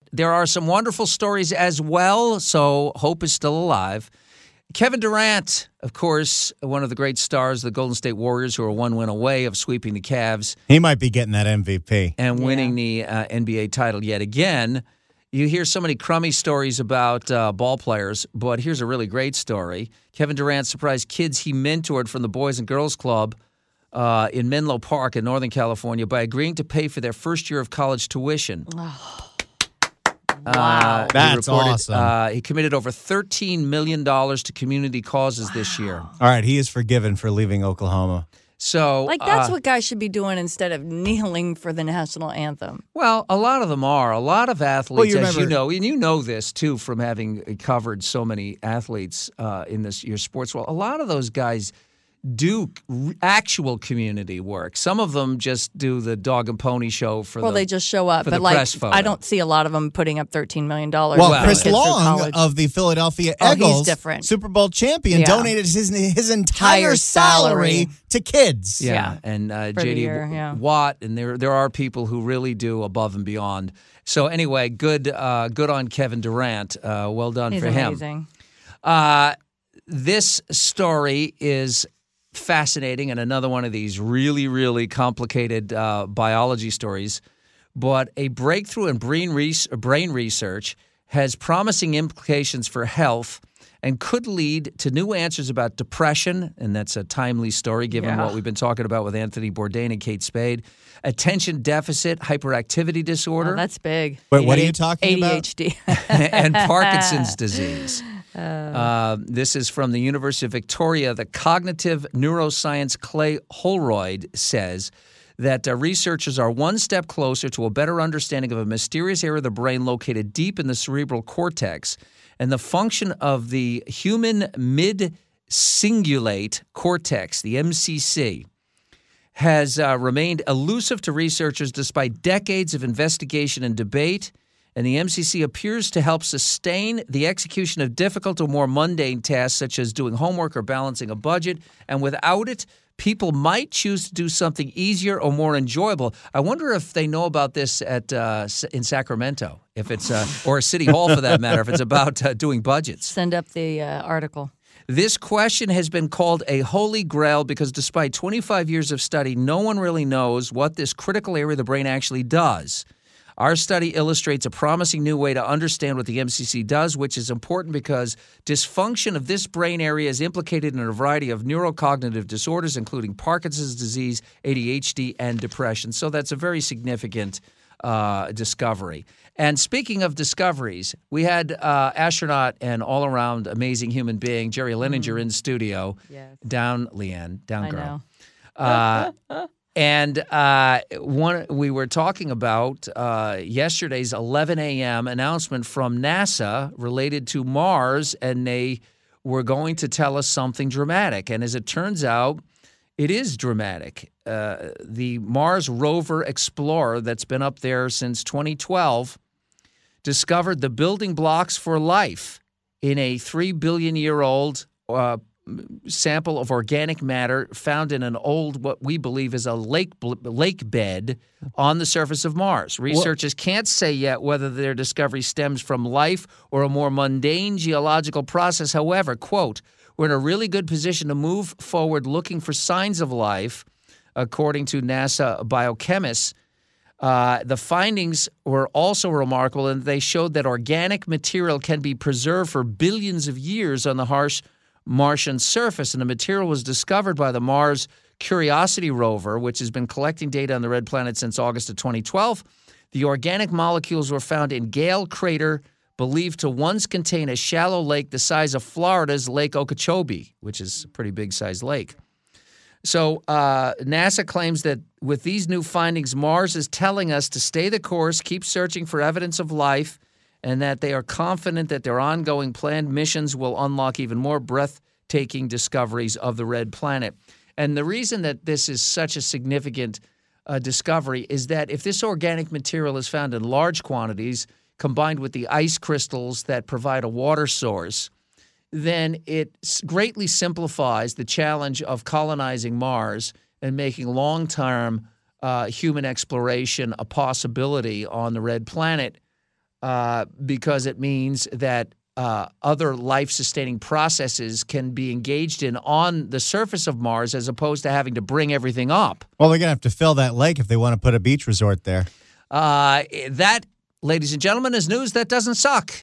there are some wonderful stories as well, so hope is still alive. Kevin Durant, of course, one of the great stars of the Golden State Warriors, who are one win away of sweeping the Cavs. He might be getting that MVP. And winning the NBA title yet again. You hear so many crummy stories about ball players, but here's a really great story. Kevin Durant surprised kids he mentored from the Boys and Girls Club in Menlo Park in Northern California by agreeing to pay for their first year of college tuition. Wow. That's awesome. He committed over $13 million to community causes this year. All right, he is forgiven for leaving Oklahoma. So, That's what guys should be doing instead of kneeling for the national anthem. well, a lot of them are. A lot of athletes, Well, as you know, and you know this too from having covered so many athletes in your sports world, a lot of those guys do actual community work. Some of them just do the dog and pony show for Well, they just show up. for But the like, press photo. I don't see a lot of them putting up $13 million. Well, Well, Chris kids through Long college. of the Philadelphia Oh, he's Eagles, different. Super Bowl champion, Yeah. donated his entire Entire salary. salary to kids. Yeah, and For the J.D. year, yeah. Watt, and there are people who really do above and beyond. So anyway, good on Kevin Durant. Well done He's for him. amazing. This story is fascinating and another one of these really, really complicated biology stories. But a breakthrough in brain research has promising implications for health and could lead to new answers about depression, and that's a timely story given what we've been talking about with Anthony Bourdain and Kate Spade, attention deficit hyperactivity disorder, Oh, that's big. Wait, what are you talking about? ADHD. and Parkinson's disease. This is from the University of Victoria. The cognitive neuroscience Clay Holroyd says that researchers are one step closer to a better understanding of a mysterious area of the brain located deep in the cerebral cortex and the function of the human mid-cingulate cortex, the MCC, has remained elusive to researchers despite decades of investigation and debate. And the MCC appears to help sustain the execution of difficult or more mundane tasks, such as doing homework or balancing a budget. And without it, people might choose to do something easier or more enjoyable. I wonder if they know about this in Sacramento, if it's or City Hall for that matter, if it's about doing budgets. Send up the article. This question has been called a holy grail because despite 25 years of study, no one really knows what this critical area of the brain actually does. Our study illustrates a promising new way to understand what the MCC does, which is important because dysfunction of this brain area is implicated in a variety of neurocognitive disorders, including Parkinson's disease, ADHD, and depression. So that's a very significant discovery. And speaking of discoveries, we had astronaut and all-around amazing human being, Jerry Lininger, in studio. Yes. Down, Leanne. Down, I girl. know. And we were talking about yesterday's 11 a.m. announcement from NASA related to Mars, and they were going to tell us something dramatic. And as it turns out, it is dramatic. The Mars rover Explorer that's been up there since 2012 discovered the building blocks for life in a 3 billion-year-old sample of organic matter found in an old, what we believe is a lake bed on the surface of Mars. Researchers can't say yet whether their discovery stems from life or a more mundane geological process. However, quote, we're in a really good position to move forward looking for signs of life, according to NASA biochemists. The findings were also remarkable, and they showed that organic material can be preserved for billions of years on the harsh Martian surface, and the material was discovered by the Mars Curiosity rover, which has been collecting data on the red planet since August of 2012. The organic molecules were found in Gale Crater, believed to once contain a shallow lake the size of Florida's Lake Okeechobee, which is a pretty big-sized lake. So NASA claims that with these new findings, Mars is telling us to stay the course, keep searching for evidence of life, and that they are confident that their ongoing planned missions will unlock even more breathtaking discoveries of the red planet. And the reason that this is such a significant discovery is that if this organic material is found in large quantities, combined with the ice crystals that provide a water source, then it greatly simplifies the challenge of colonizing Mars and making long-term human exploration a possibility on the red planet. because it means that other life-sustaining processes can be engaged in on the surface of Mars as opposed to having to bring everything up. Well, they're going to have to fill that lake if they want to put a beach resort there. That, ladies and gentlemen, is news that doesn't suck.